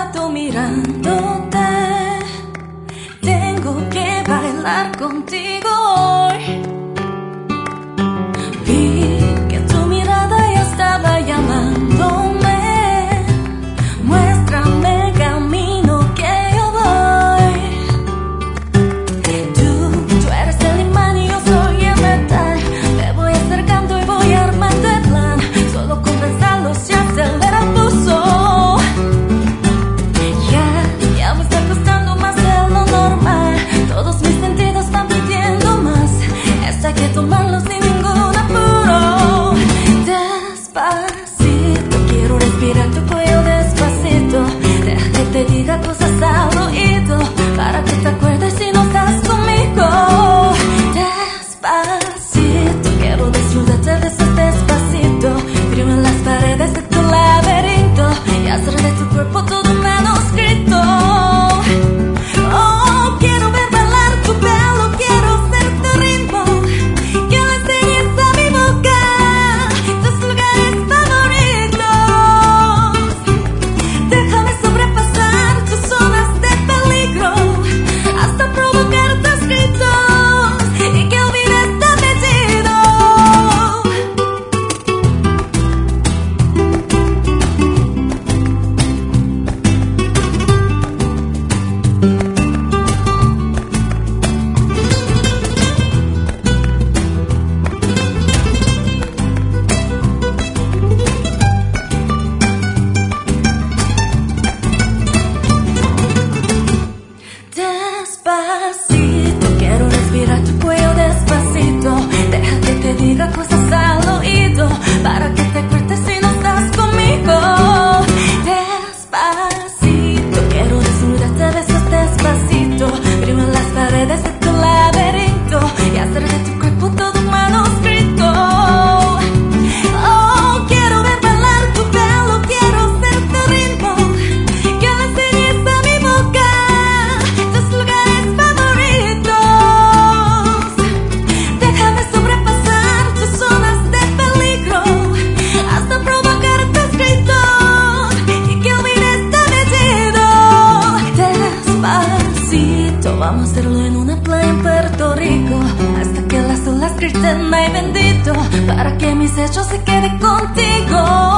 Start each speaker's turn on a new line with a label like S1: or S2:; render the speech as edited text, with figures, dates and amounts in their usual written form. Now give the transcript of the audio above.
S1: rato mirándote. Tengo que bailar contigo hoy. Vi que tu mirada ya estaba llamándome. Muéstrame el camino que yo voy. Tú eres el imán y yo soy el metal. Me voy acercando y voy armando el plan. Solo con pensarlo se acelera el pulso. Ya me está costando más de lo normal. Todos mis sentidos están pidiendo más. Esto hay que tomarlo sin ningún apuro. Despacito, quiero respirar tu cuello despacito. Deja que te diga cosas al oído, para que te acuerdes si no estás conmigo. Despacito, quiero desnudarte de besos despacito. Frío en las paredes de tu laberinto y hacer de tu cuerpo todo un manuscrito. Oh, quiero ver bailar tu pelo, quiero ser tu ritmo. Que le enseñes a mi boca tus lugares favoritos. Déjame sobrepasar tus zonas de peligro hasta provocar tus gritos y que olvides tu apellido. Despacito, quiero respirar tu cuello despacito. Deja que te diga cosas al oído, para que te acuerdes si no estás conmigo. Despacito, quiero desnudarte de besos despacito. Frío en las paredes de tu laberinto y hacer de tu cuerpo todo un manuscrito. Oh, quiero ver bailar tu pelo, quiero ser tu ritmo. Que le enseñes a mi boca tus lugares favoritos. Déjame sobrepasar tus zonas de peligro hasta provocar tus gritos y que olvides tu apellido. Despacito, vamos a hacerlo en una playa en Puerto Rico, hasta que las olas griten ay bendito, para que mis hechos se queden contigo.